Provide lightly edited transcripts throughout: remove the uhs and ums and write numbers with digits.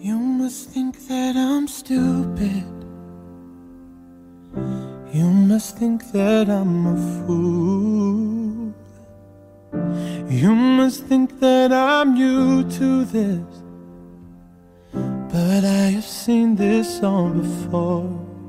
You must think that I'm stupid. You must think that I'm a fool. You must think that I'm new to this, but I have seen this song before.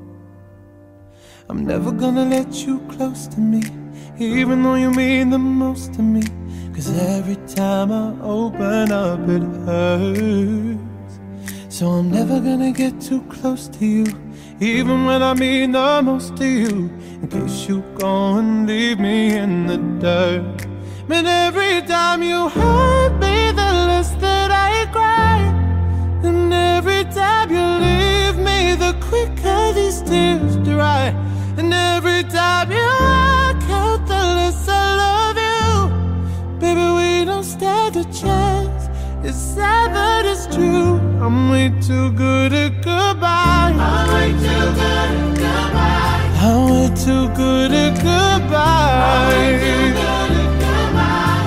I'm never gonna let you close to me, even though you mean the most to me. 'Cause every time I open up it hurts. So I'm never gonna get too close to you, even when I mean the most to you, in case you go and leave me in the dirt. But every time you hurt me, the less that I cry. And every time you leave me, the quicker these tears dry. And every time you walk out, the less I love you. Baby, we don't stand a chance. It's sad but it's true. I'm way too good at goodbye. I'm way too good at goodbye. I'm way too good at goodbye. I'm way too good at goodbye.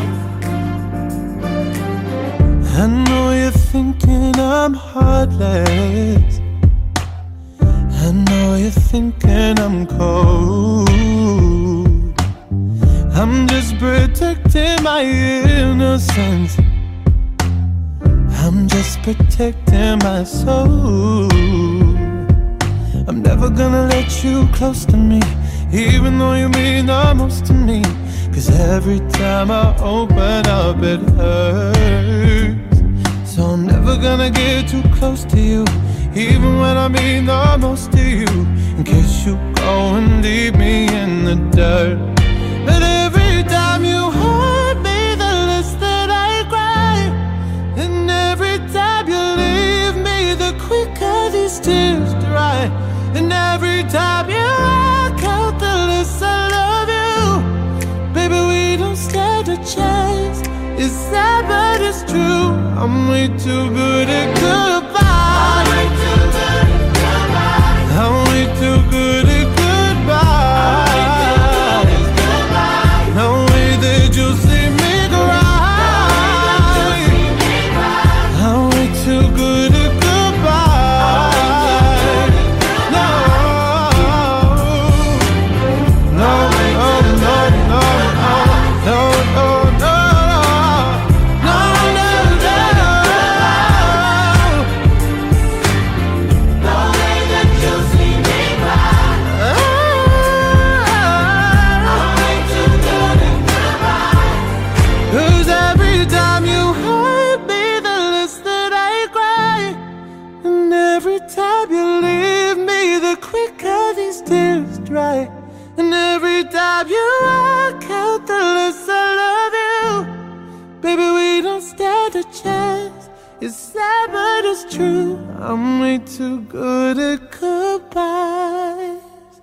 I know you're thinking I'm heartless. I know you're thinking I'm cold. I'm just protecting my innocence. I'm just protecting my soul. I'm never gonna let you close to me, even though you mean the most to me. 'Cause every time I open up it hurts. So I'm never gonna get too close to you, even when I mean the most to you, in case you go and leave me in the dirt. But every time you hurt me, the less that I cry. And every time you leave me, the quicker these tears dry. And every time you walk out, the less I love you. Baby, we don't stand a chance. It's sad but it's true. I'm way too good at goodbye. I'm way too good at goodbye. I'm way too good at goodbye. No way that you'll see me cry. I'm way too good at goodbye. No, no, no, no, no, no, no, no, no, no, no, no. No way that you'll see me cry. I'm way too good at goodbye. 'Cause every time you hurt me, the less that I cry. And every time you leave me, the quicker these tears dry. And every time you walk out, the less I love you. Baby, we don't stand a chance. It's sad but it's true. I'm way too good at goodbyes.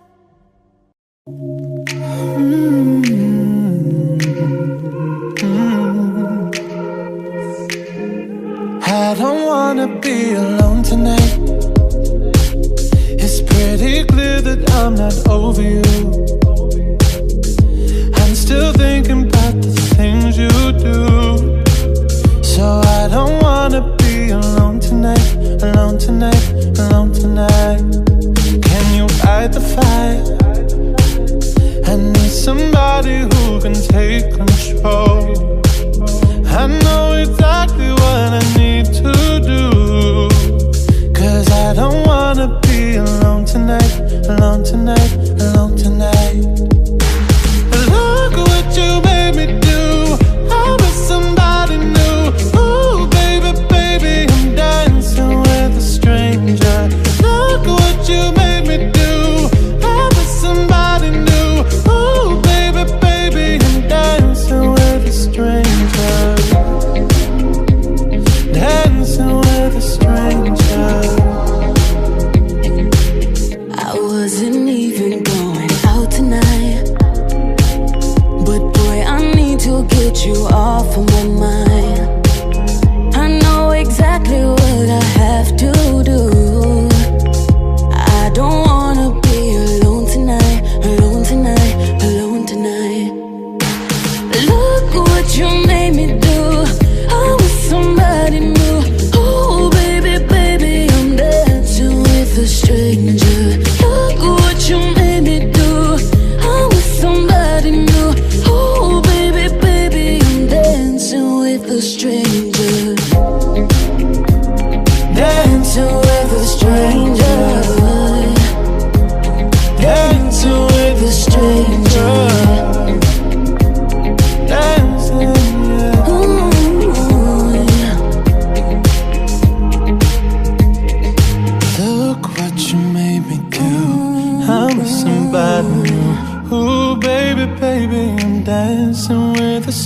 I don't wanna be alone tonight. It's pretty clear that I'm not over you. I'm still thinking about the things you do. So I don't wanna be alone tonight, alone tonight, alone tonight. Can you fight the fire? I need somebody who can take control. I know exactly what I need to do. 'Cause I don't wanna be alone tonight, alone tonight, alone tonight. Look what you made me do. I was somebody new. Ooh, baby, baby, I'm dancing with a stranger.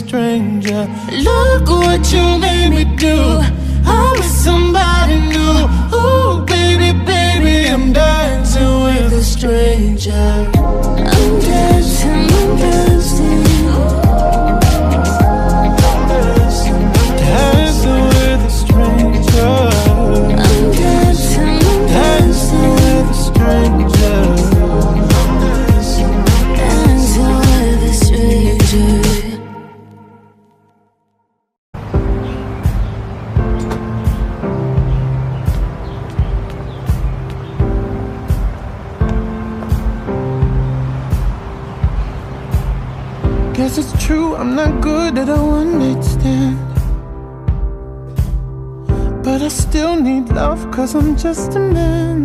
stranger. Look what you made me do. I'm with somebody new. Ooh, baby, baby, I'm dancing with a stranger. I'm dancing, I'm dancing. Dancing with a stranger. I'm dancing, I'm dancing with a stranger. Dancing with a stranger. Guess it's true, I'm not good at a one-night stand, but I still need love, cause I'm just a man.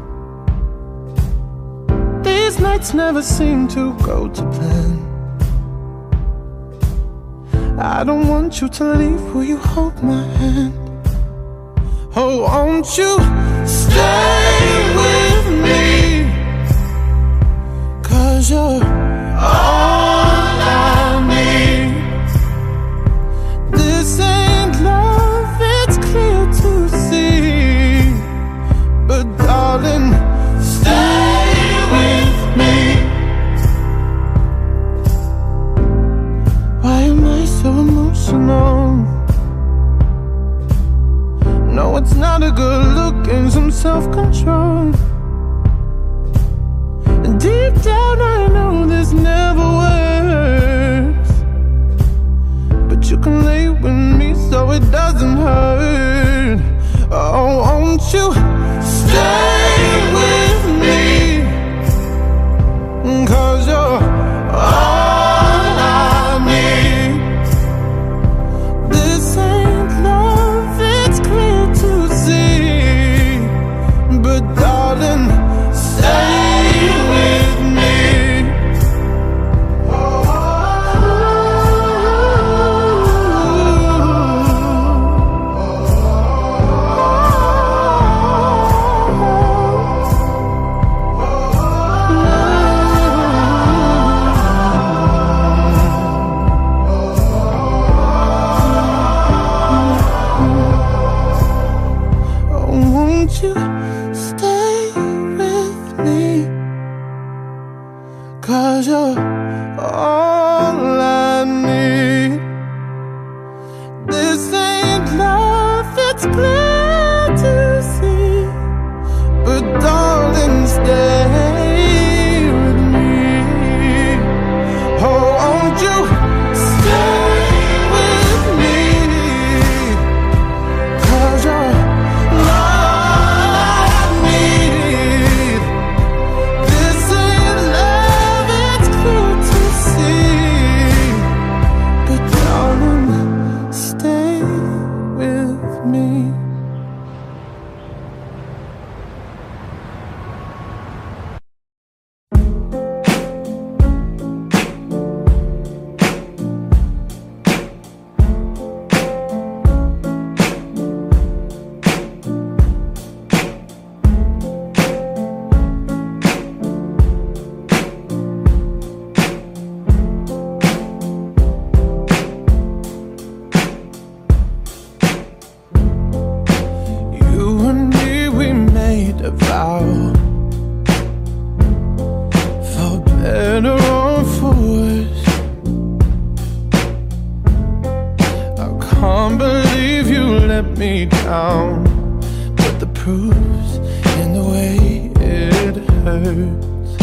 These nights never seem to go to plan. I don't want you to leave, will you hold my hand? Oh, won't you stay with me? Cause you're all I need. This ain't love, it's clear to see. But darling, stay with me. Why am I so emotional? No, it's not a good look and some self-control. Deep down I know this never works, but you can lay with me so it doesn't hurt. Oh, won't you stay with me? Cause you're all I need. This ain't love, it's clear to see. But darling, stay with me. Oh, won't you stay with me? Cause you're all I need. This ain't love, it's clear to see. But darling, stay with me. Oh, won't you stay with me? Cause you're all I need. This ain't love, it's clear to see. But darling, stay with me. You and me, we made a vow, for better or for worse. I can't believe you let me down, but the proof's in the way it hurts.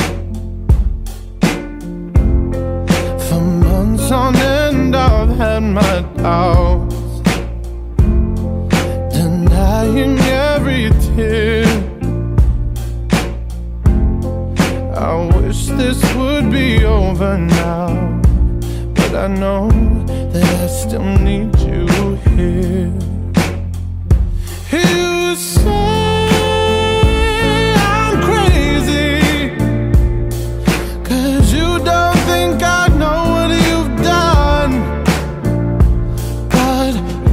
For months on end, I've had my doubts, denying every tear. I wish this would be over now, but I know that I still need you here. You say I'm crazy, cause you don't think I know what you've done. But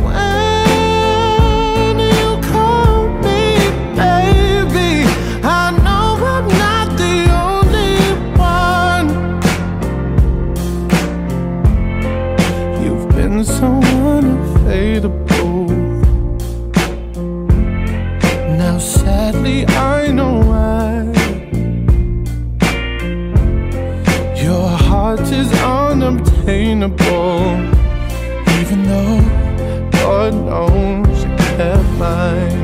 when you call me baby, I know I'm not the only one. You've only I know why. Your heart is unobtainable, even though God knows you kept mine.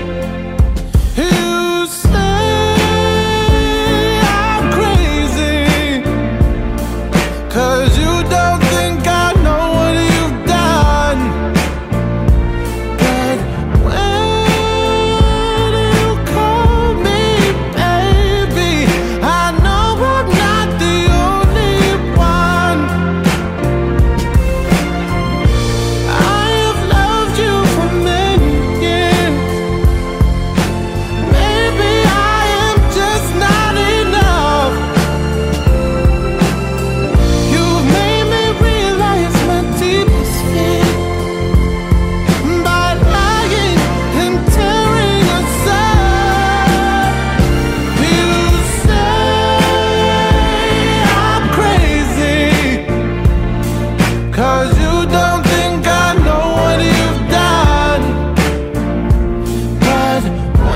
You say I'm crazy, 'cause you don't think I know what you've done. But when you call me baby, I know I'm not the only one. I have loved you for many years. Maybe I am just not enough. You've made me realize my deepest fear by lying and tearing us up. You say I'm crazy, 'cause you don't think I know what you've done. But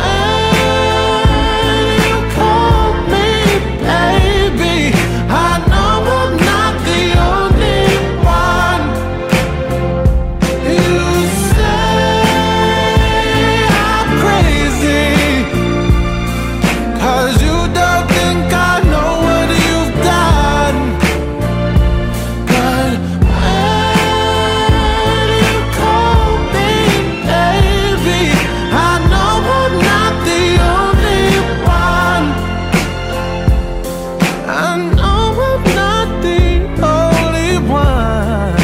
when you call me baby, I know I'm not the only one. You say I'm crazy, 'cause you don't think I know what you've done. But when you call me baby, I know I'm not the only one. I know I'm not the only one.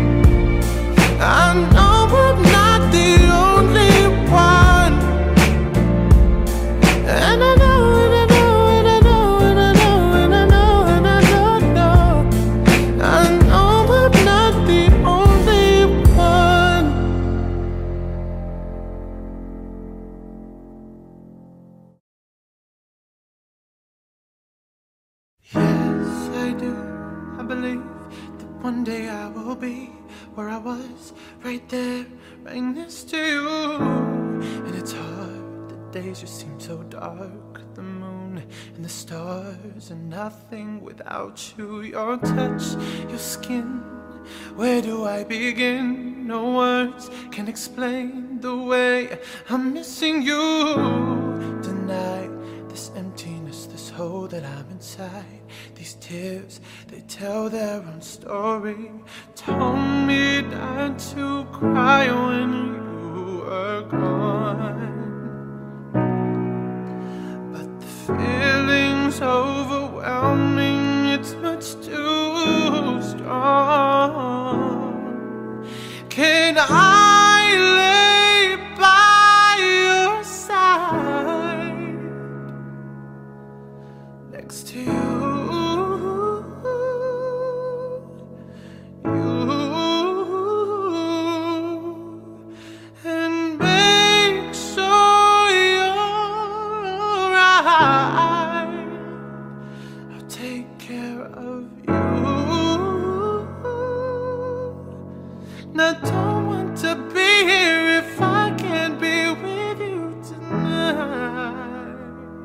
I know I'm not the only one. And I know, and I know, and I know, and I know, and I know, and I know. I know I'm not the only one. Yes, I do. I believe that one day I will be where I was, right there, right next to you. And it's hard, the days just seem so dark. The moon and the stars are nothing without you. Your touch, your skin, where do I begin? No words can explain the way I'm missing you tonight. This emptiness, this hole that I'm inside. These tears, they tell their own story. Told me not to cry when you were gone. But the feeling's overwhelming, it's much too strong. Can I lay by your side, next to you, and make sure you're right? I'll take care of you. And I don't want to be here if I can't be with you tonight.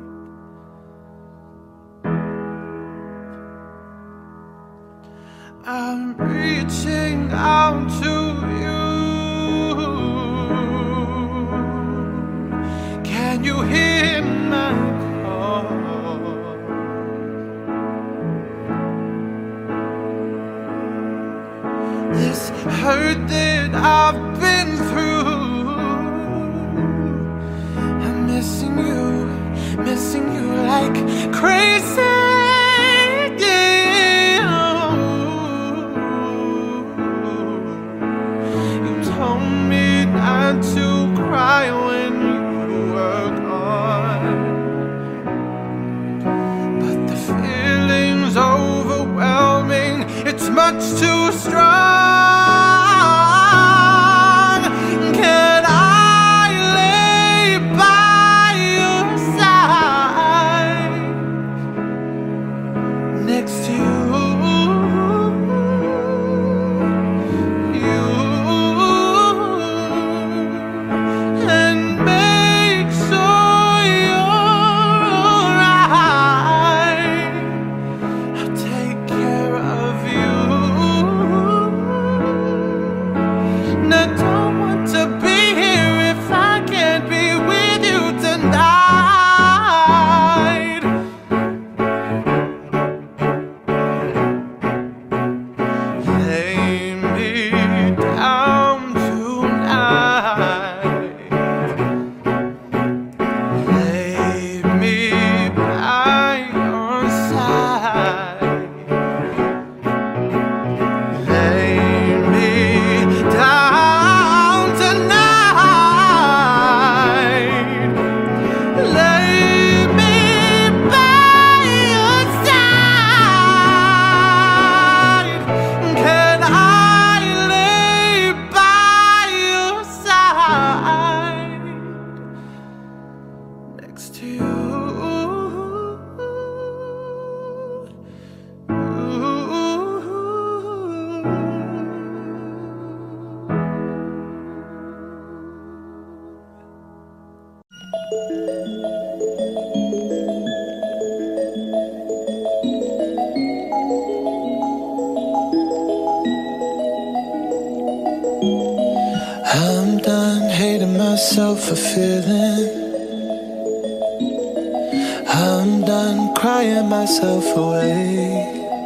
I'm reaching out to you. Can you hear my call? This hurt that I've been through, I'm missing you like crazy. You told me not to cry when you were gone, but the feeling's overwhelming, it's much too strong. Can I lay by your side? next to you. I'm done hating myself for feeling. I'm done crying myself away.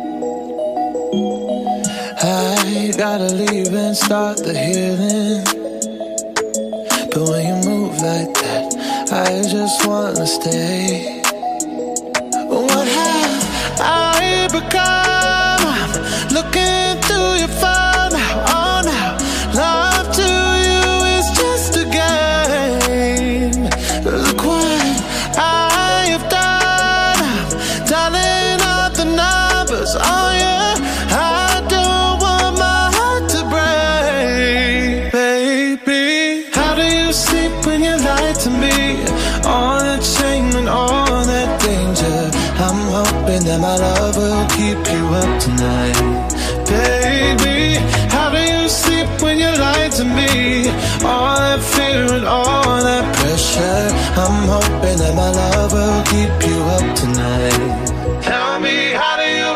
I gotta leave and start the healing. But when you move like that, I just wanna stay. What have I become? I'm looking through your phone now, oh now. Love to you is just a game. Look what I have done. I'm dialing up the numbers, oh yeah. I don't want my heart to break. Baby, how do you sleep when you lie to me? All that shame and all that danger. I'm hoping that my love will keep you up tonight. Baby, how do you sleep when you lie to me? All that fear and all that pressure. I'm hoping that my love will keep you up tonight. Tell me, how do you?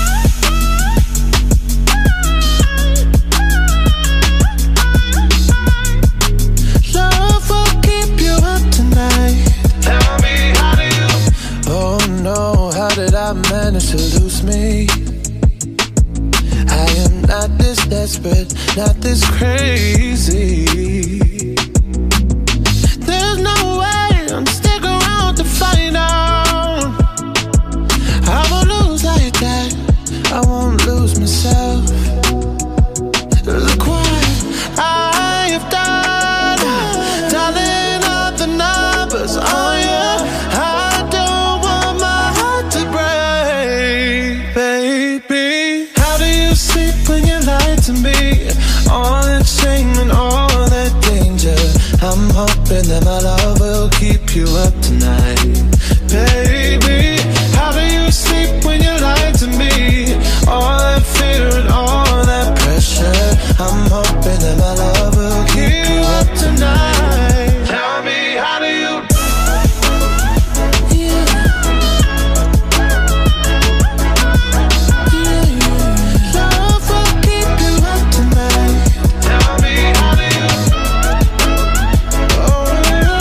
Love will keep you up tonight. Tell me, how do you? Oh no, how did I manage to lose me? I am not this desperate, not this crazy. There's no way I'm sticking around to find out. I won't lose like that, I won't lose myself. Look what I have done, dialing up the numbers, oh yeah. I don't want my heart to break. Baby, how do you sleep when you lie to me? All that shame and all that danger. I'm hoping that my love will keep you up tonight. Baby, how do you sleep when you lie to me? All that fear and all that pressure. I'm hoping that my love will keep you up tonight. Tell me, how do you? Love will keep you up tonight. Tell me, how do you? Oh,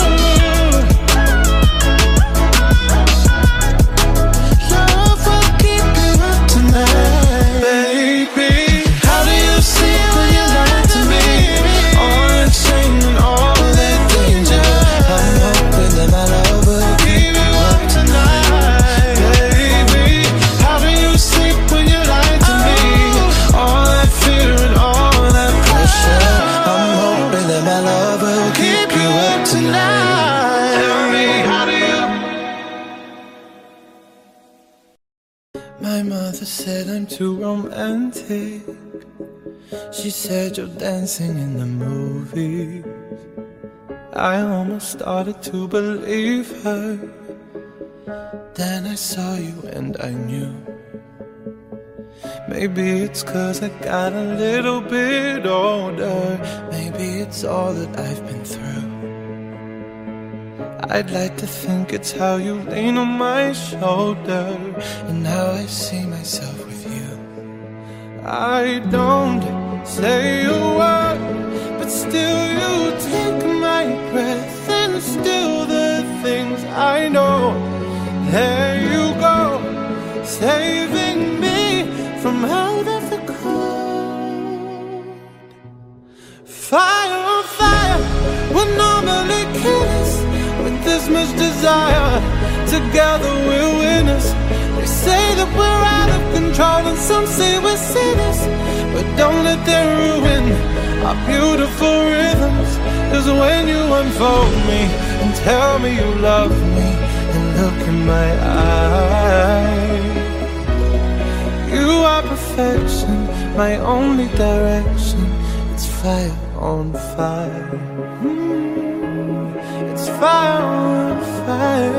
love will keep you up tonight. Baby, how do you sleep when you lie to me? All that shame and all that danger. I'm hoping that my love will keep you up tonight. Baby, how do you sleep when you lie to me? All that fear and all that pressure. I'm hoping that my love will keep you up tonight. Tell me, how do you? My mother said I'm too romantic. She said you're dancing in the movies. I almost started to believe her. Then I saw you and I knew. Maybe it's 'cause I got a little bit older. Maybe it's all that I've been through. I'd like to think it's how you lean on my shoulder and how I see myself with you. I don't say a word, but still you take my breath and still the things I know. There you go, saving me from out of the cold. Fire on fire, what normally kill us with this much desire. Together we're winners. They say that we're out of control and some say we're sinners, but don't let them ruin our beautiful rhythms. 'Cause when you unfold me and tell me you love me and look in my eyes, you are perfection, my only direction. It's fire on fire. It's fire on fire.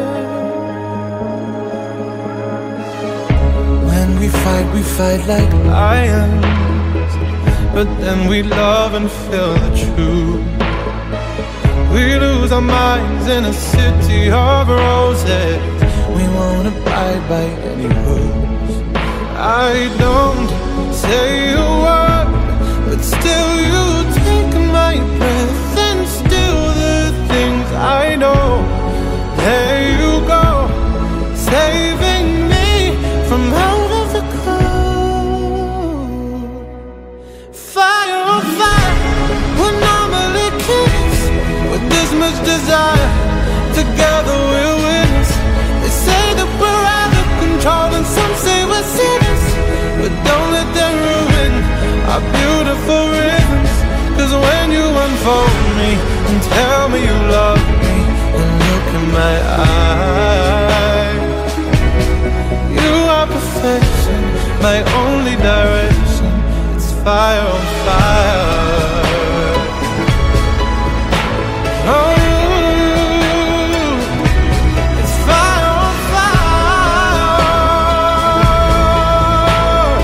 we fight like lions, but then we love and feel the truth. We lose our minds in a city of roses. We won't abide by any rules. I don't say a word, but still you take my breath and still the things I know. There you go, saving me from out of the cold. Fire on fire, we're normally kids with this much desire. Together we're winners. They say that we're out of control and some say we're sinners, but don't let them ruin our beautiful rhythms. Cause when you unfold me and tell me you love me and look in my eyes, you are perfection, my only direction. It's fire on fire. Oh, it's fire on fire.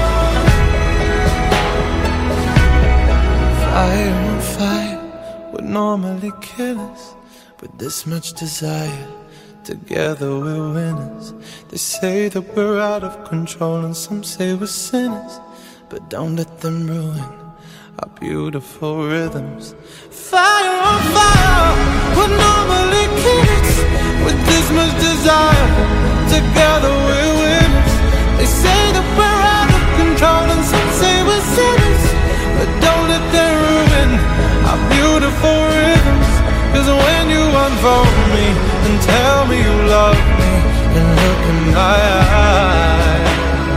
Fire on fire would normally kill us, with this much desire. Together we're winners. They say that we're out of control and some say we're sinners, but don't let them ruin our beautiful rhythms. Fire on fire, we're normally kids with this much desire. Together we're winners. They say that we're out of control and some say we're sinners, but don't let them ruin our beautiful rhythms. Cause when you unfold me and tell me you love me and look in my eyes,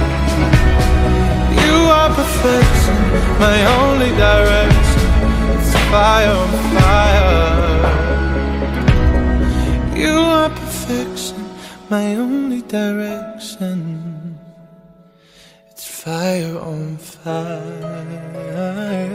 you are perfection, my only direction. It's fire on fire. You are perfection, my only direction. It's fire on fire.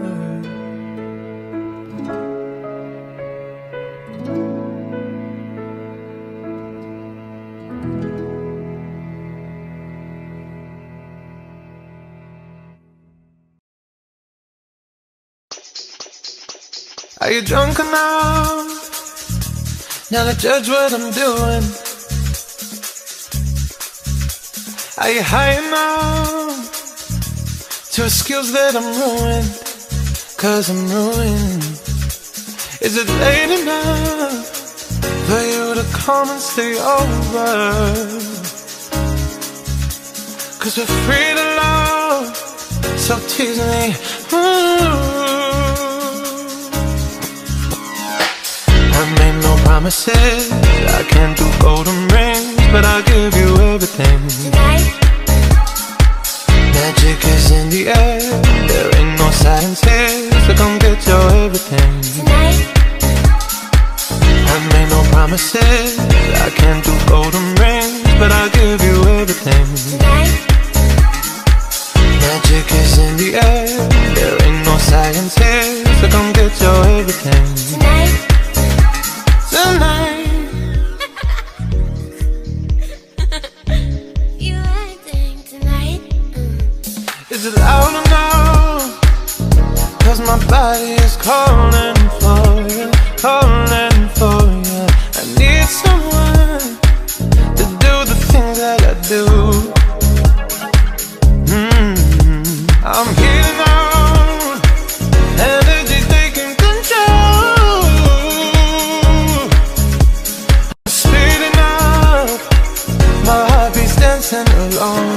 Are you drunk enough now to judge what I'm doing? Are you high enough to excuse that I'm ruined? Cause I'm ruined. Is it late enough for you to come and stay over? Cause we're free to love, so tease me. I made no promises, I can't do golden rings, but I'll give you everything. Tonight. Magic is in the air, there ain't no science here, so come get your everything. Tonight. I made no promises, I can't do golden rings, but I'll give you everything. Tonight. Magic is in the air, there ain't no science here, so come get your everything. Tonight. Tonight. You acting tonight. Is it loud enough? Cause my body is calling for you, calling for you. I need someone to do the things that I do. I'm healing out, energy's taking control. I'm speeding up, my heartbeat's dancing alone.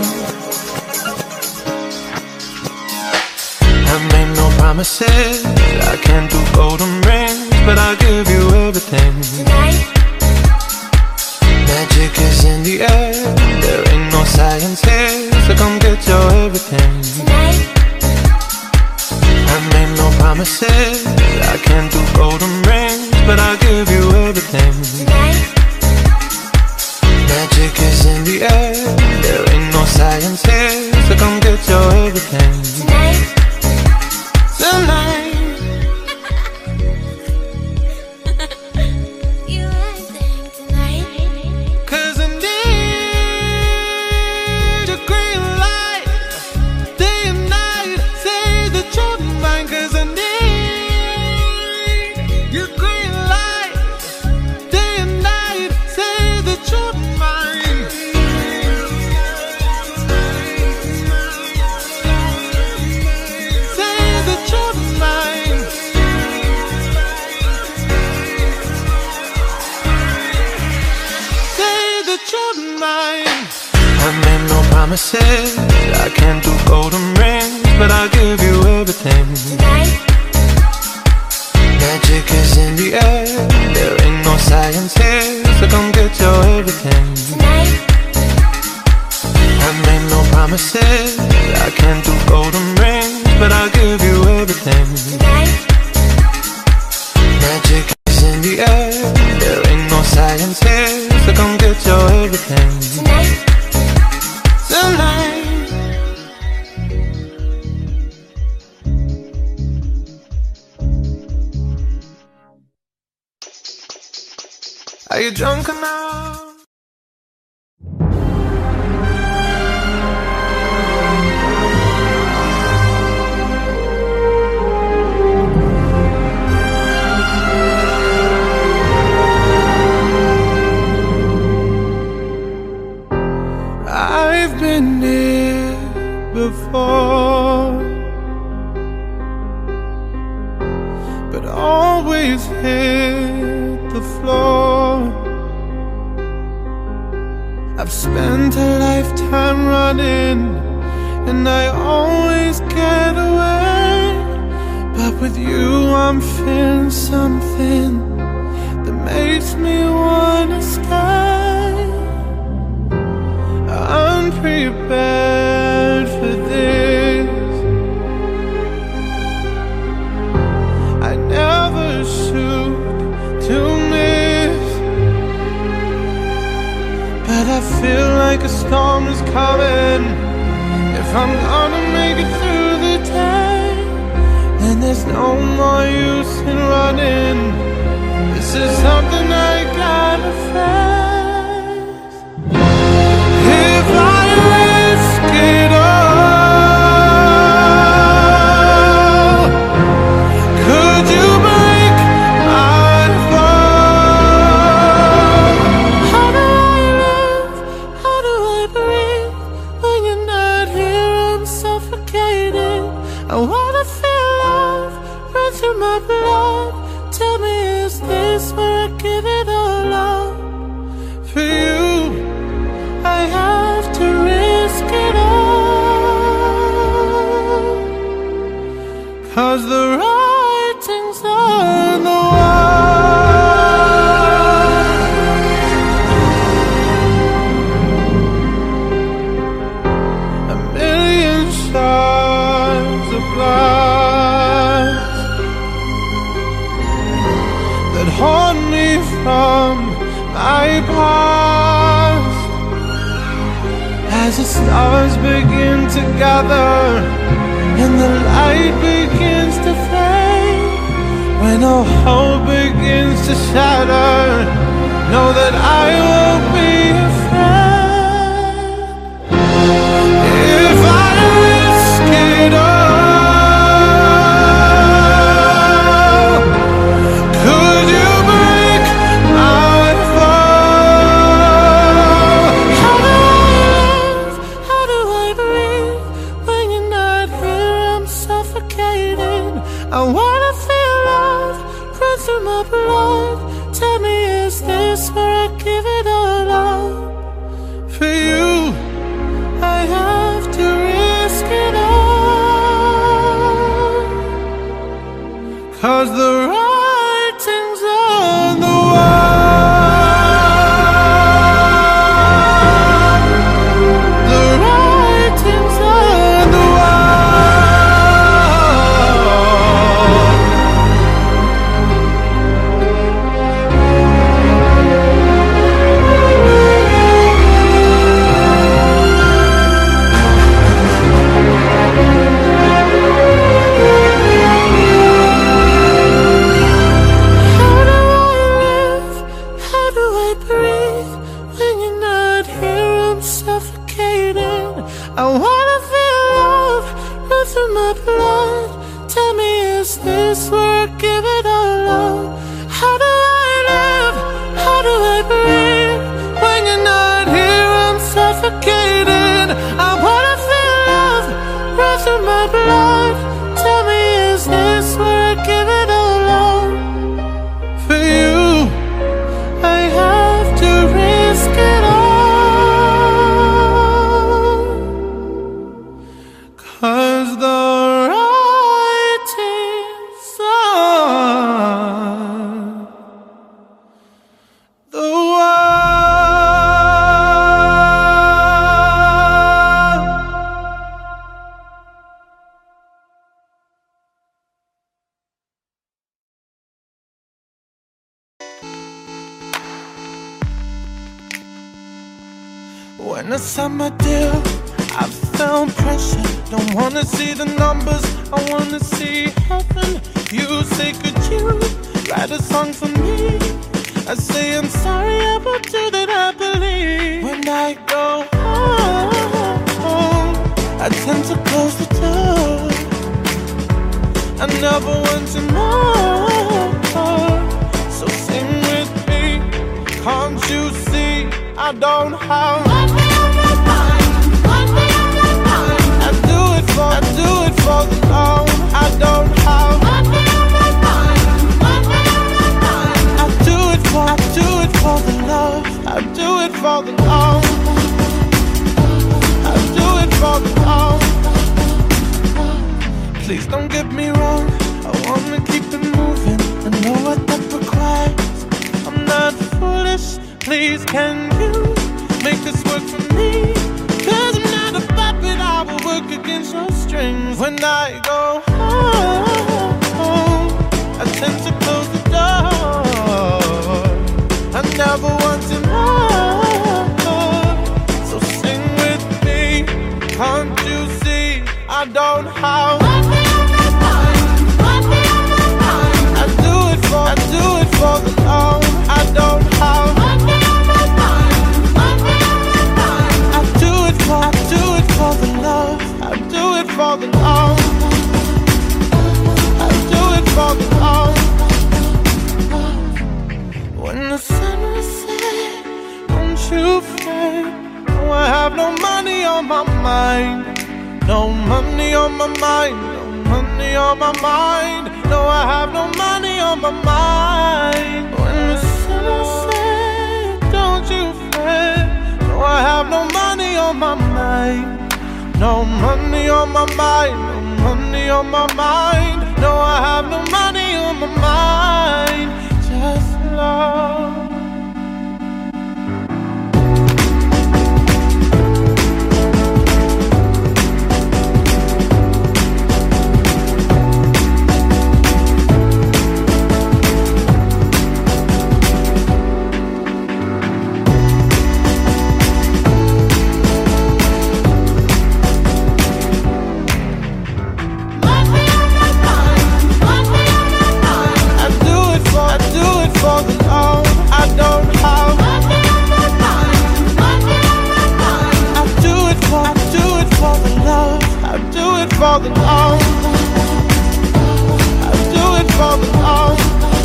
I made no promises, I can't do golden rings, but I'll give you everything. Tonight. Magic is in the air, there ain't no science here, so come get your everything. Tonight. I made no promises, I can't do golden rings, but I'll give you everything. Tonight. Magic is in the air, there ain't no science here, so come get your everything. Tonight. Tonight. You acting tonight. Cause I need a green light. mine. I made no promises, I can't do golden rings, but I'll give you everything. Tonight, magic is in the air, there ain't no science here, so come get your everything. tonight, I made no promises, I can't do golden rings, but I'll give you everything. tonight, Magic is in the air, there ain't no science here, so come get your everything. tonight. Tonight. Are you drunk enough? I've been here before, but always hit the floor. I've spent a lifetime running, and I always get away. But with you I'm feeling something that makes me wanna stay. Unprepared for this, I never shoot to miss, but I feel like a storm is coming. If I'm gonna make it through the day, then there's no more use in running. This is something I gotta face. If I risk it all, could you break my fall? How do I live? How do I breathe? When you're not here, I'm suffocating. I wanna feel love run through my blood. Tell me, is this where I give it all up? For you, I have to risk it all, 'cause the writing's on the wall. A million shards of glass that haunt me from my past. As the stars begin to gather and the light begins to fade, when all hope begins to shatter, know that I won't be afraid. If I risk it all, could you break my fall? How do I live? How do I breathe? When you're not here, I'm suffocating. I wanna feel love run through my blood. Tell me, is this where I give it all up? For you, I have to risk it all, 'cause the writing's on the wall. The writing's on the wall. How do I live? How do I breathe? When you're not here, I'm suffocating. I wanna feel love run through my blood. Tell me, is this where I give it all up? How do I live? How do I breathe? When you're not here, I'm suffocating. I wanna feel love run through my blood. Tell me, is this where I give it all up? For you, I have to risk it all. When I signed my deal, I felt pressure. Don't wanna see the numbers, I wanna see heaven. You say, could you write a song for me? I say, I'm sorry about you that I believe. When I go home, I tend to close the door. I never want to know. So sing with me, can't you see I don't have one day on my mind, one day on my mind. I do it for the love. I don't have one day on my mind, one day on my mind. I do it for the love. I do it for the love. I do it for the love. Please don't get me wrong, I wanna keep it moving. I know what that requires. I'm not foolish, please can you make this work for me? Cause I'm not a puppet, I will work against your strings. When I go home, I tend to close the door. I never want to know. So sing with me, can't you see I don't have one day on my mind, one day on my mind. I do it for the love. I don't have one day on my mind, one day on my mind. I do it for the love. I do it for the love. I do it for the love. When the sun is set, don't you fret. No, I have no money on my mind. No money on my mind, no money on my mind. No, I have no money on my mind. When the sun is set, don't you fret. No, I have no money on my mind. No money on my mind, no money on my mind. No, I have no money on my mind. Just love. For the love, I do it for the love.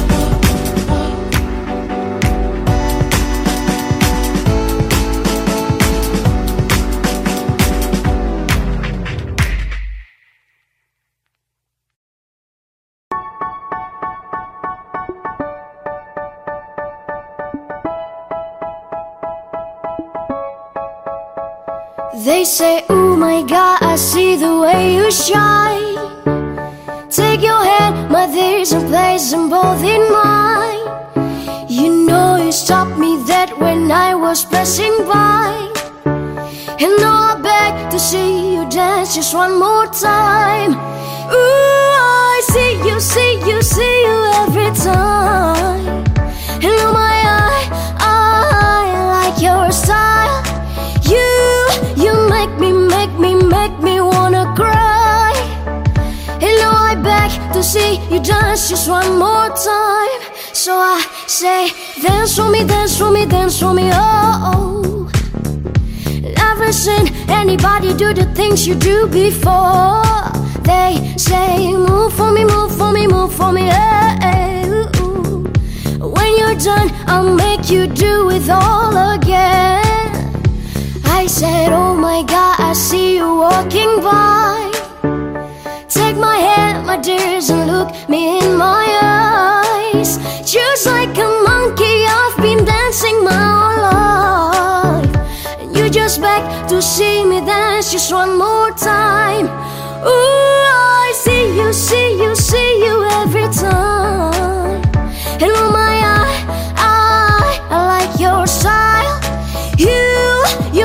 They say, oh my God, I see the way you shine. Take your hand, my there's a place and both in mine. You know you stopped me dead when I was passing by. And now I beg to see you dance just one more time. Ooh, I see you, see you, see you every time. And oh my, I like your style. You make me wanna cry. And now I beg to see you dance just one more time. So I say, dance for me, dance for me, dance for me, oh. Never seen anybody do the things you do before. They say, move for me, move for me, move for me, hey, ooh. When you're done, I'll make you do it all again. I said, oh my God, I see you walking by. Take my hand, my dears, and look me in my eyes. Just like a monkey, I've been dancing my whole life. And you just beg to see me dance just one more time. Ooh, I see you, see you, see you every time. And oh my, I like your style. You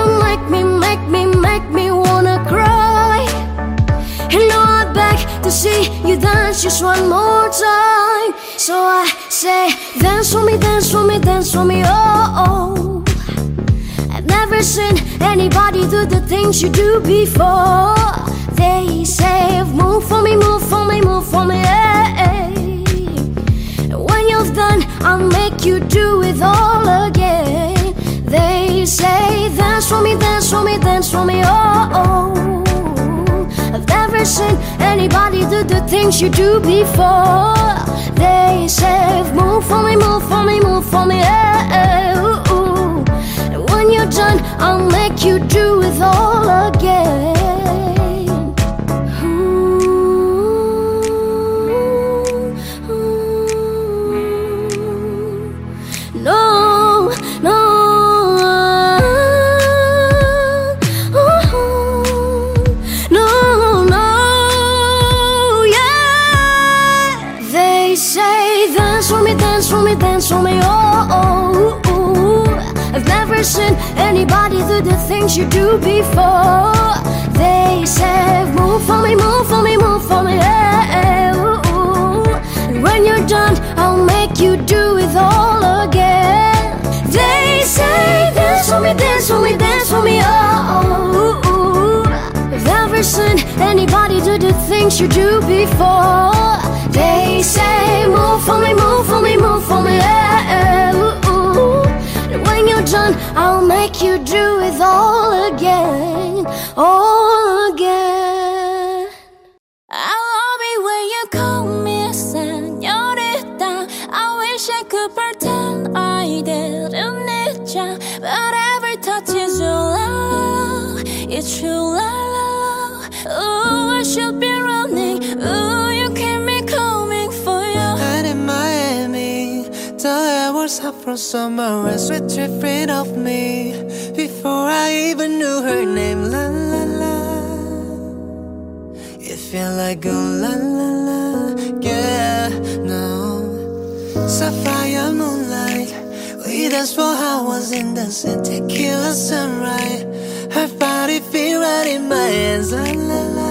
make me wanna cry. And now I beg to see you dance just one more time. So I say, dance for me, dance for me, dance for me, oh, oh. I've never never seen anybody do the things you do before. They say, move for me, move for me, move for me, hey. When you've done, I'll make you do it all again. They say, dance for me, dance for me, dance for me, oh, oh. I've never seen anybody do the things you do before. They say, move for me, move for me, move for me, hey, ooh, ooh. And when you're done, I'll make you do it all again. No, no, no, no, yeah. They say, dance for me, dance for me, dance for me, oh, oh, oh. I've never seen anybody do the things you do before. They say, move for me, move for me, move for me, hey, ooh, ooh. And when you're done, I'll make you do it all again. They say, dance for me, dance for me, dance for me, oh, oh, oh. I've never seen anybody do the things you do before. They say, move for me, move for me, move for me, hey, ooh, ooh. And when you're done, I'll make you do it all again, all again. I love it when you call me señorita. I wish I could pretend I didn't need ya, but every touch is your love. It's true, la la la. Ooh, I should be running. Ooh, you keep me coming for you. And in Miami, the air was hot from summer and sweat dripping off me before I even knew her name. La la la. It felt like oh la la la, yeah, no. Sapphire moonlight, we danced for hours in the sun, tequila sunrise. Her body feel right in my hands, la la la.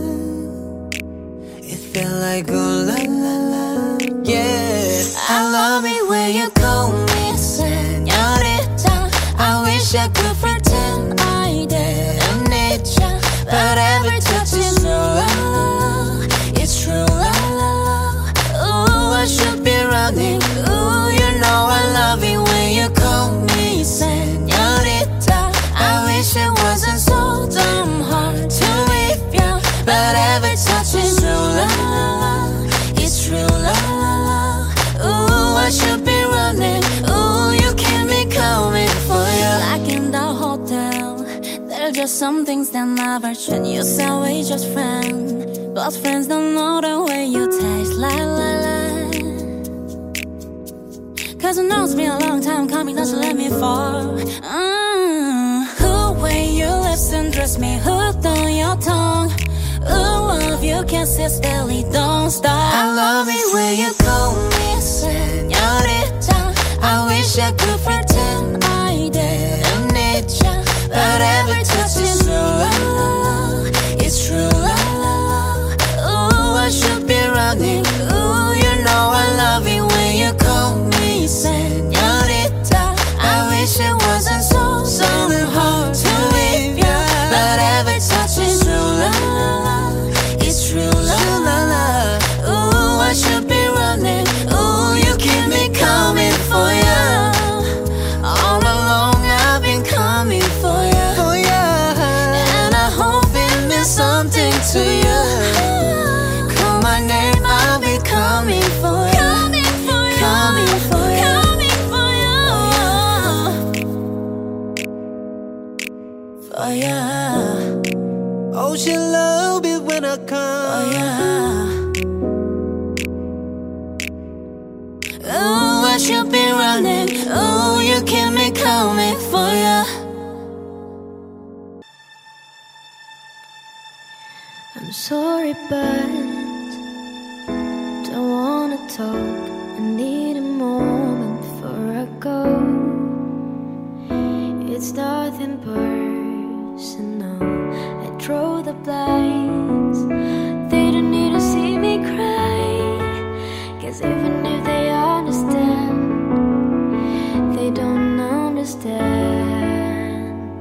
It felt like oh la la la, yeah. I love it when you call me señorita. I wish I could pretend I didn't need ya, but every touch is your love. It's true, la la la. Ooh, I should be running. Ooh, you know I love it when you call me señorita. I wish it wasn't so damn hard to leave ya, but every touch is true, la la la. It's true, la la la. Ooh, I should be running. Ooh, you keep me coming for you. Like in the hotel, there's just some things that never change. You say we just friends, but friends don't know the way you taste, la la la. Cause I know it's been a long time coming, doesn't let me fall. Who when your lips undress me, hooked on your tongue. Ooh, love you kisses belly don't stop. I love it when you call me señorita. I wish I could pretend I didn't need ya, but every touch is true, la la la. It's true, la la la. Ooh, I should be running. Ooh, you know I love it when you call me señorita. I wish it wasn't so damn hard to leave ya, but every touch is true, la la la. It's true, la la la. Ooh, I should be running. Ooh, you keep me coming for ya. All along I've been coming for ya, Oh yeah. and I hope it means something to you. Call my name, I'll be coming for you. Coming for you. Coming for you. Coming for you. For ya. Oh, she love it when I come. For ya. Ooh, I should be running. Ooh, you keep me coming for ya. I'm sorry, but don't wanna talk. I need a moment before I go. It's nothing personal. I draw the blinds. They don't need to see me cry. 'Cause even if they understand, they don't understand.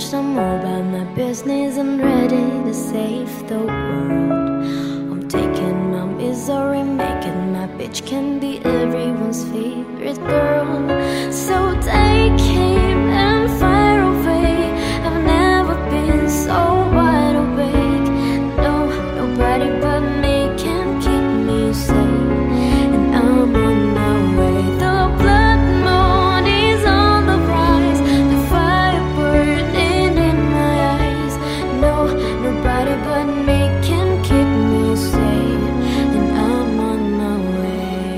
some more about my business. I'm ready to save the world. I'm taking my misery, making my bitch can be everyone's favorite girl. So take him and fire away. I've never been so wide awake. No, nobody but me can keep me safe, and I'm on my way. The blood moon is on the rise, the fire burning in my eyes. No, nobody but me can keep me safe, and I'm on my way.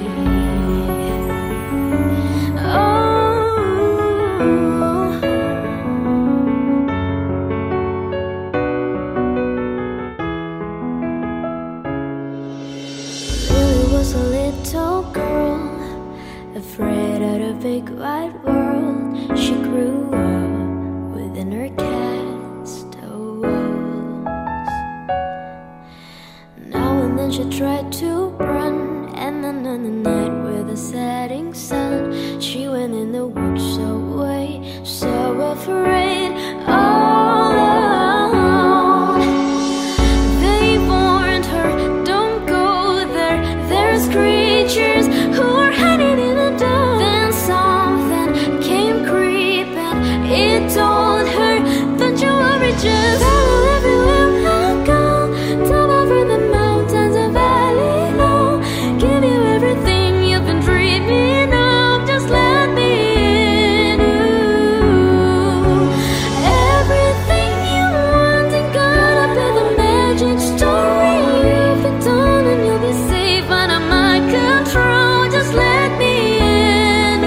Lily was a little girl, afraid of the big wide world. She grew up within her castle walls. Now and then she tried to run, and then on the night with the setting sun, she went in the woods away, so afraid, all alone. They warned her, don't go there, there's creatures who are hiding in the dark. Then something came creeping, it told her, don't you worry, just follow everywhere I go. Top over the mountains and valley low, give you everything you've been dreaming of, just let me in. Ooh. Everything you want and gonna be the magic story. If it's done and you'll be safe under my control, just let me in.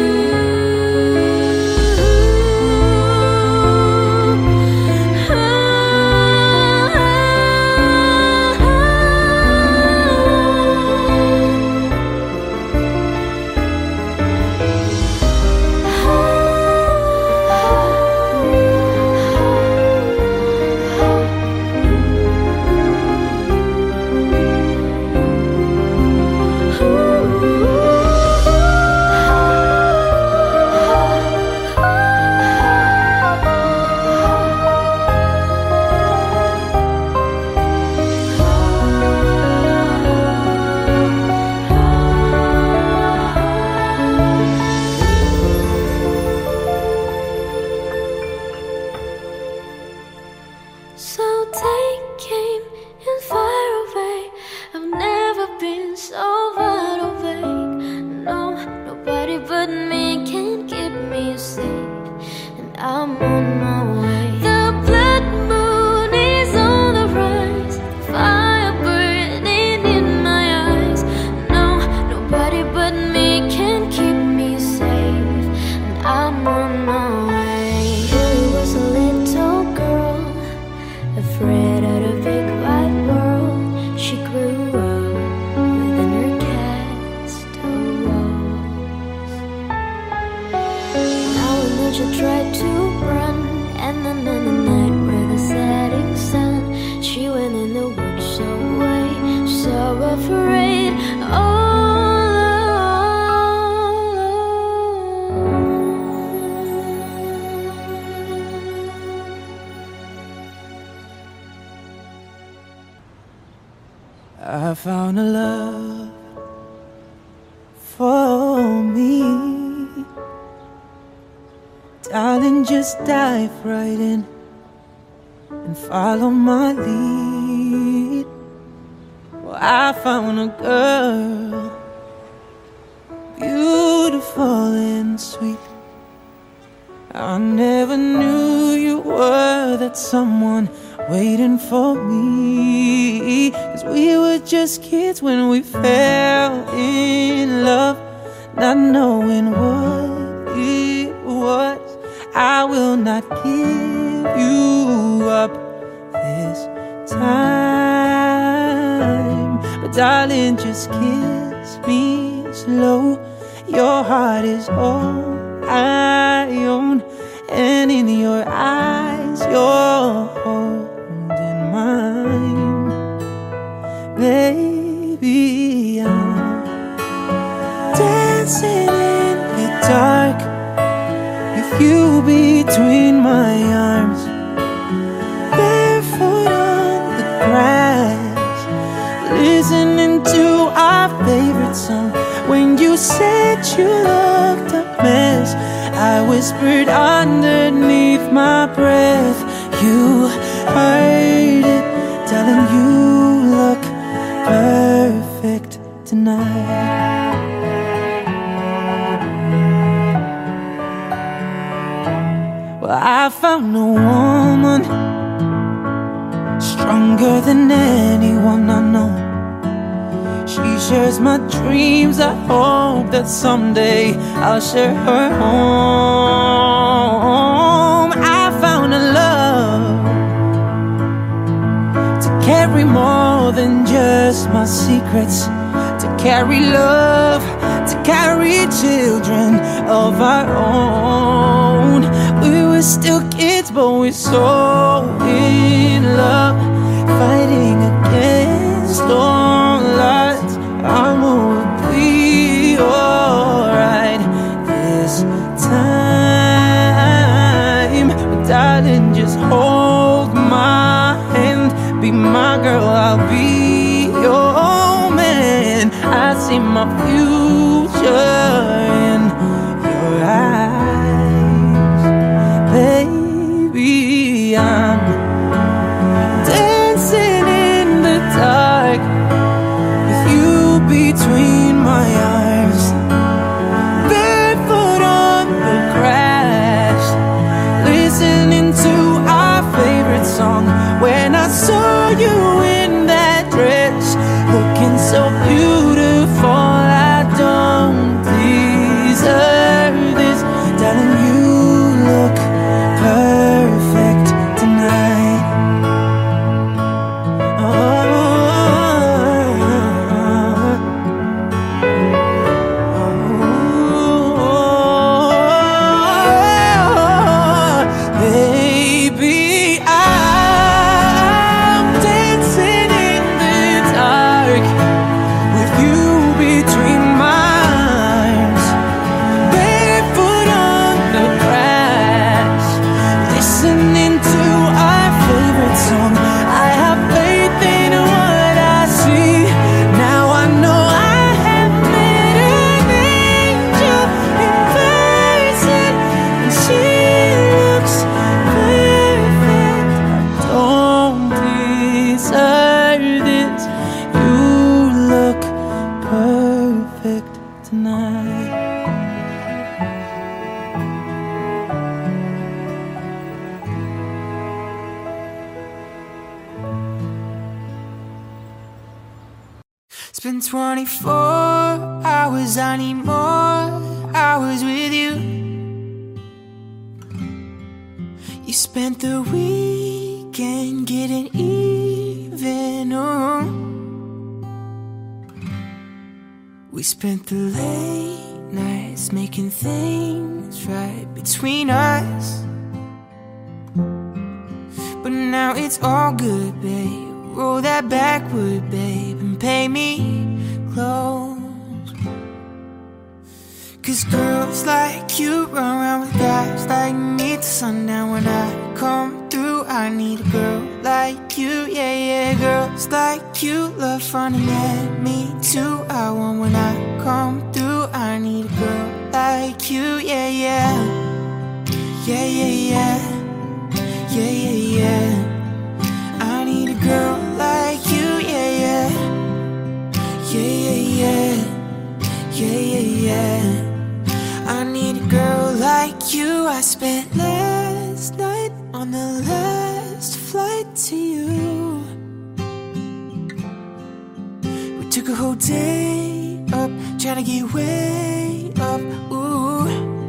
So take aim and fire away. I've never been so wide awake. No, nobody but me can keep me safe, and I'm on my way. The blood moon is on the rise, fire burning in my eyes. No, nobody but me can keep me safe, and I'm on my way. Lily was a little girl, afraid of the big wide world. She grew up within her castle walls. Now and then she tried to run, and then on the night with the setting sun, she went in the woods away, so afraid, all alone. I found a love for me. Darling, just dive right in and follow my lead. Well, I found a girl, beautiful and sweet. I never knew you were that someone waiting for me. 'Cause we were just kids when we fell in love, not knowing what it was. I will not give you up this time, but darling, just kiss me slow. Your heart is all I own, and in your eyes you're holding mine. Baby, I'm dancing in the dark with you between my arms. you looked a mess. I whispered underneath my breath. You heard it, darling, you look perfect tonight. Well, I found a woman stronger than anyone I know. She shares my dreams. I hope that someday I'll share her home. I found a love to carry more than just my secrets, to carry love, to carry children of our own. We were still kids, but we're so in love, fighting against all odds. I'm gonna be alright this time. But darling, just hold my hand, be my girl, I'll be your man. I see my future in your eyes, baby. I'm dancing in the dark with you between my arms, barefoot on the grass, listening to our favorite song. When I saw you in that dress, looking so beautiful, I don't deserve this. Darling, you look perfect tonight. It's been 24 hours, I need more hours with you. You spent the weekend getting even, oh. We spent the late nights making things right between us. But now it's all good, babe. Roll that backward, babe, and pay me close. 'Cause girls like you run around with guys like me till sundown. When I come through, I need a girl like you, yeah, yeah. Girls like you love fun, and yeah, me too. I want when I come through, I need a girl like you, yeah, yeah. Yeah, yeah, yeah. Yeah, yeah, yeah. I need a girl like you, yeah, yeah. Yeah, yeah, yeah. Yeah, yeah, yeah. I need a girl like you. I spent last night on the last flight to you. We took a whole day up, trying to get way up, ooh.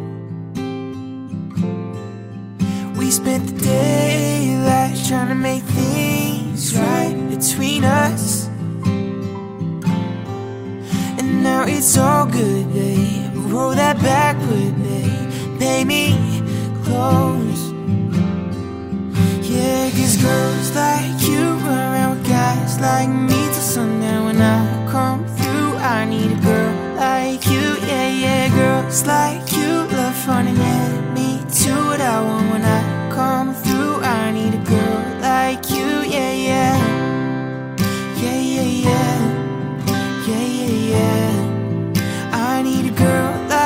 We spent the daylight trying to make things right between us. And now it's all good, babe. Roll that backward, babe. Pay me close. Yeah, 'cause girls like you run around with guys like me till sundown. When I come through, I need a girl like you, yeah, yeah. Girls like you love fun, and yeah, me too. What I want when I come through, I need a girl like you, yeah, yeah. Yeah, yeah, yeah. Yeah, yeah, yeah. I need a girl like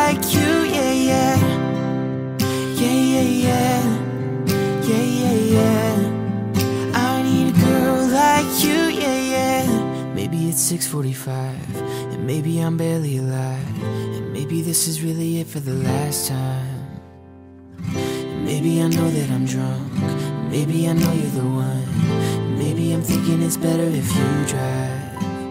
6:45, and maybe I'm barely alive, and maybe this is really it for the last time. And maybe I know that I'm drunk, maybe I know you're the one, maybe I'm thinking it's better if you drive.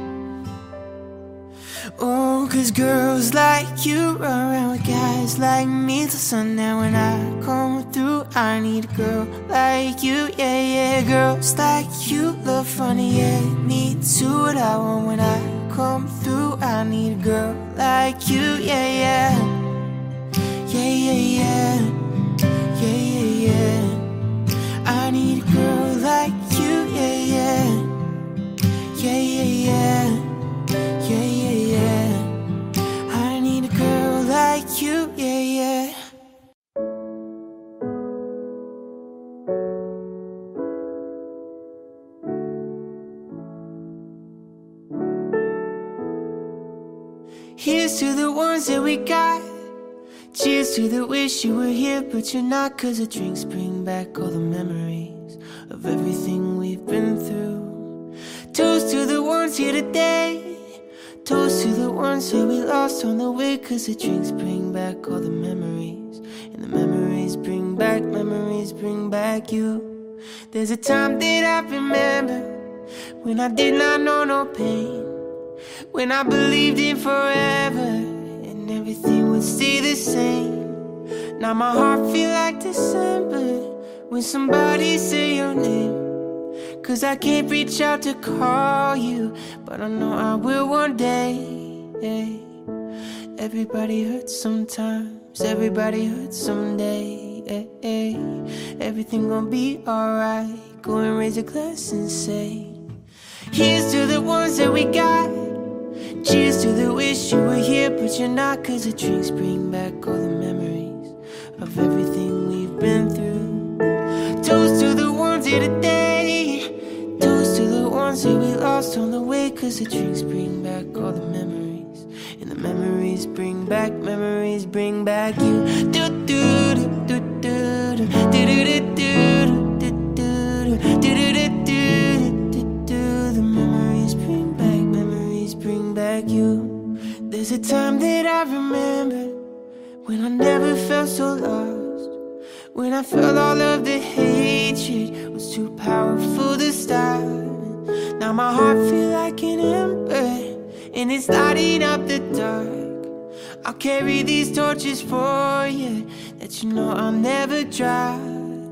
Oh, 'cause girls like you run around with guys like me till sundown. When I come through, I need a girl like you, yeah, yeah. Girls like you look funny, yeah, me too. What I want when I come through, I need a girl like you, yeah, yeah. Yeah, yeah, yeah. Yeah, yeah, yeah. I need a girl like you, yeah, yeah. Yeah, yeah, yeah. Yeah, yeah, yeah. I need a girl like you, yeah, yeah. Here's to the ones that we got. Cheers to the wish you were here, but you're not. 'Cause the drinks bring back all the memories of everything we've been through. Toast to the ones here today. Toast to the ones that we lost on the way. 'Cause the drinks bring back all the memories, and the memories bring back you. There's a time that I remember when I did not know no pain, when I believed in forever and everything would stay the same. Now my heart feel like December when somebody say your name. 'Cause I can't reach out to call you, but I know I will one day, yeah. Everybody hurts sometimes, everybody hurts someday, yeah, yeah. Everything gon' be alright. Go and raise a glass and say, here's to the ones that we got. Cheers to the wish you were here, but you're not. 'Cause the drinks bring back all the memories of everything we've been through. Toast to the ones here today. Toast to the ones that we lost on the way. 'Cause the drinks bring back all the memories, and the memories bring back you. Do do do do do do do do do do do do. The memories bring back you. There's a time that I remember when I never felt so lost, when I felt all of the hatred was too powerful to stop. Now my heart feel like an ember, and it's lighting up the dark. I'll carry these torches for you, that you know I'll never drop.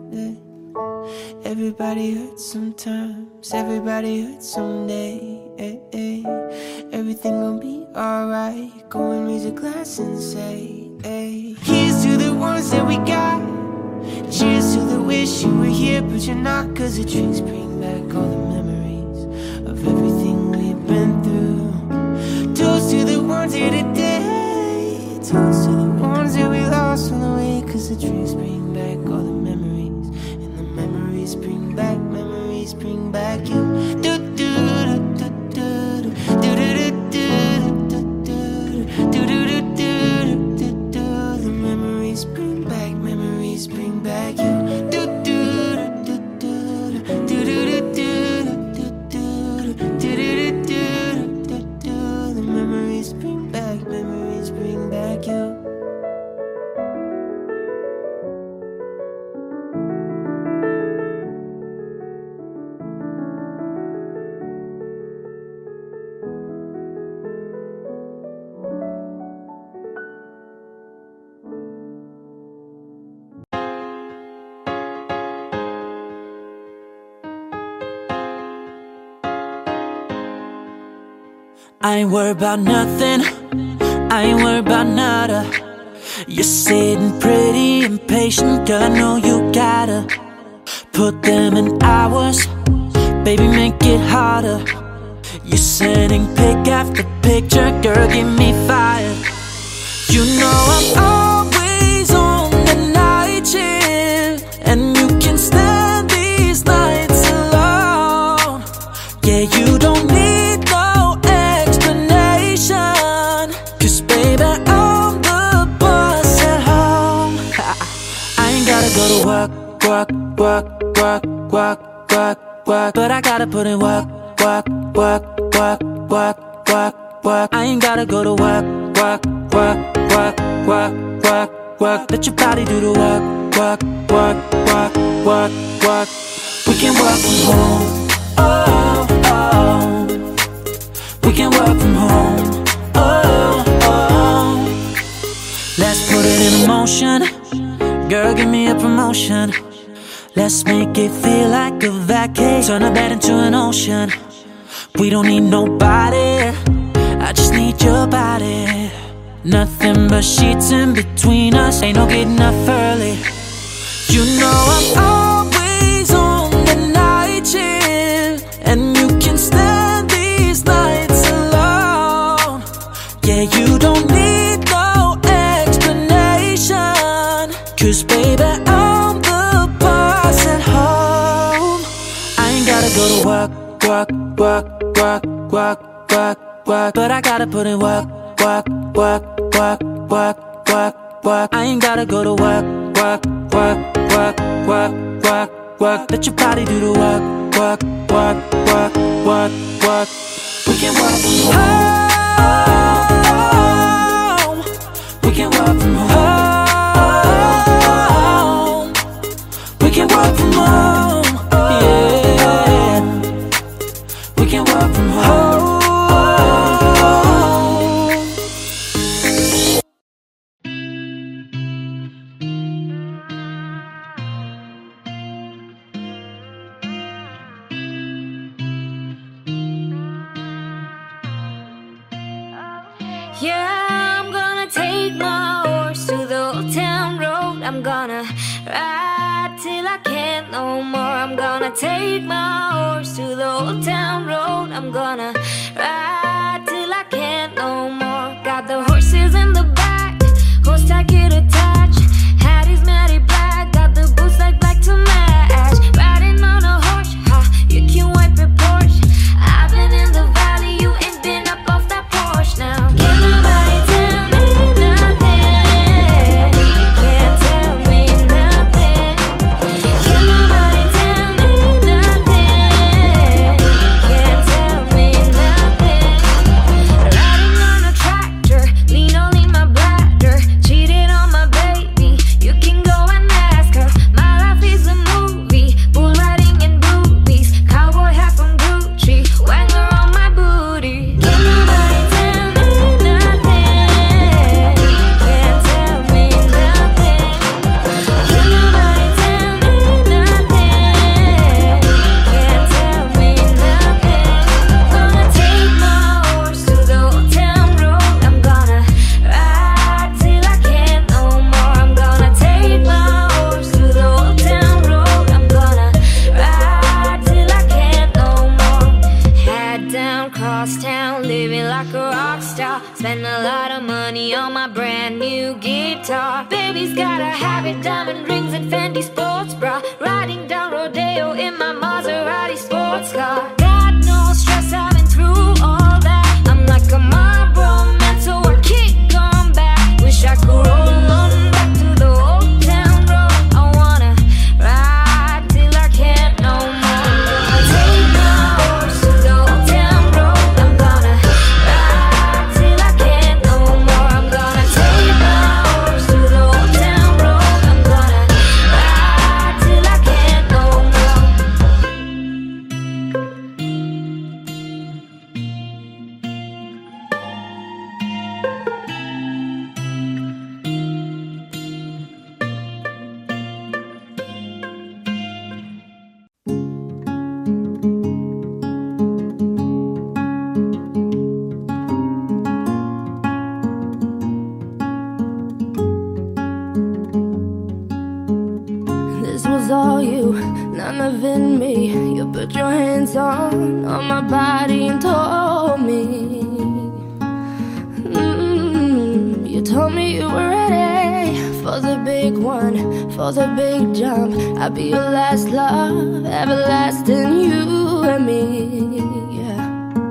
Everybody hurts sometimes, everybody hurts someday, eh, eh. Everything gon' be alright. Go and raise a glass and say, hey. Here's to the ones that we got. Cheers to the wish you were here, but you're not. 'Cause the drinks bring back all the memories of everything we've been through. Toast to the ones here today. Toast to the ones that we lost on the way. 'Cause the drinks bring back all the memories, and the memories bring back you. Do do do do do do do do do do do do do. The memories bring back you. Do do do do do do do do do do do. The memories bring back you. I ain't worried about nothing, I ain't worried about nada. You're sitting pretty impatient, girl, I know you gotta put them in hours, baby, make it harder. You're sending pic after picture, girl, get me fired. You know I'm always on the night shift, and you can stand these nights alone. Yeah, you don't need no explanation, 'cause baby, I'm the boss at home. I ain't gotta go to work, but I gotta put in work. work, work. I ain't gotta go to work, work, work, work, work, work, work. Let your body do the work, work, work, work, work, work. We can work from home, oh, oh. We can work from home, oh, oh. Let's put it in motion. Girl, give me a promotion. Let's make it feel like a vacation. Turn a bed into an ocean. We don't need nobody, I just need your body. Nothing but sheets in between us. Ain't no getting up early. You know I'm always on the night shift, and you can stand these nights alone. Yeah, you don't need no explanation, 'cause baby, I'm the boss at home. I ain't gotta go to work, work, work, work, work, work, work. But I gotta put in work, work, work, work, work, work, work. I ain't gotta go to work, work, work, work, work, work, work. Let your body do the work, work, work, work, work, work. We can work from home. We can work from home. We can work from home. Yeah. We can work from home. Yeah, I'm gonna take my horse to the old town road. I'm gonna ride till I can't no more. I'm gonna take my horse to the old town road. I'm gonna ride till I can't no more. Got the horses in the back, horse tacket attached. Hat is matty black, got the boots like black to match. Riding on a horse, ha, you can wipe your Porsche. I've been in the valley, you ain't been up off that Porsche now. Can't nobody tell me nothing. Can't tell me nothing. Can't nobody tell me nothing. Can't tell me nothing. Riding on a tractor, lean only my bladder. Cheated on my baby, you can go and ask her. My life is a movie, bull riding in boobies. Cowboy hat from Gucci, Wrangler on my booty. Can't nobody tell me nothing. Can't tell me nothing. Can't nobody tell me nothing. Can't tell me nothing. Gonna take my horse to the old town road. I'm gonna ride till I can't no more. I'm gonna take my horse to the old town road. I'm gonna ride till I can't no more. Head down, cross town, living like a rock star. Spend a lot of money on my brand new guitar. Baby's got a habit, diamond rings and Fendi sports bra. Riding down Rodeo in my Maserati sports car. Got no stress, I've been through all that. I'm like a Marlboro man, so I keep going back. Wish I could roll on back to the old town road. I wanna ride till I can't no more. I'll take my horse to the old town road. I'm gonna ride till I can't no more. I'm gonna take my horse to the old town road. I'm gonna ride till I can't no more. This was all you, none of it me. You put your hands on my body and told me. You told me you were ready for the big one, for the big jump. I'll be your last love, everlasting, you and me. Yeah.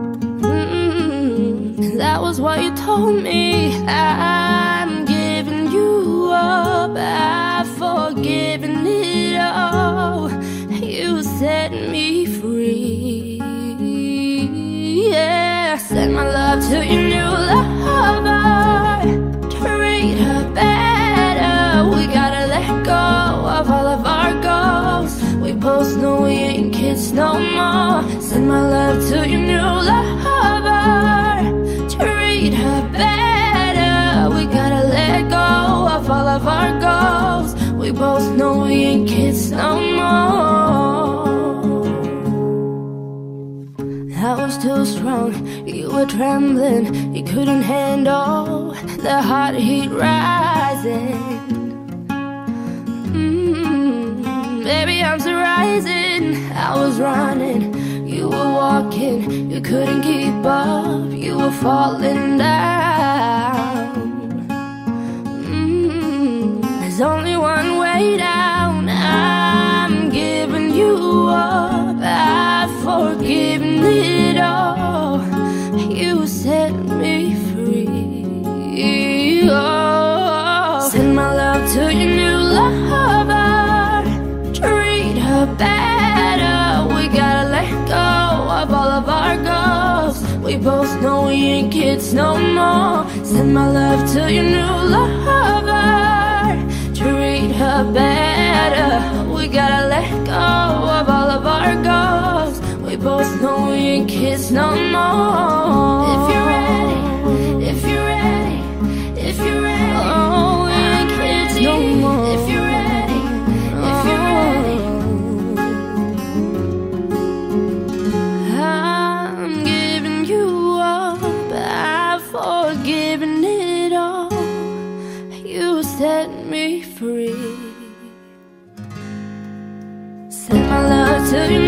That was what you told me. I'm giving you up, I've forgiven it all. You set me free. Yeah, set my love to your new lover. Treat her better. We gotta let go of all of our goals. We both know we ain't kids no more. Send my love to your new lover. Treat her better. We gotta let go of all of our goals. We both know we ain't kids no more. I was too strong, you were trembling. You couldn't handle the hot heat rising. Baby, I'm so rising. I was running, you were walking. You couldn't keep up, you were falling down. There's only one way down. I'm giving you up. I've forgiven it all. You set me free. Oh. Send my love to your new lover. Treat her better. We gotta let go of all of our goals. We both know we ain't kids no more. Send my love to your new lover. Treat her better. We gotta let go of all of our goals. We both know we ain't kids no more. If you're ready, if you're ready, if you're ready, oh, we ain't kids no more. If you're ready, if you're ready, I'm giving you up. I've forgiven it all. You set me free. Send my love to you.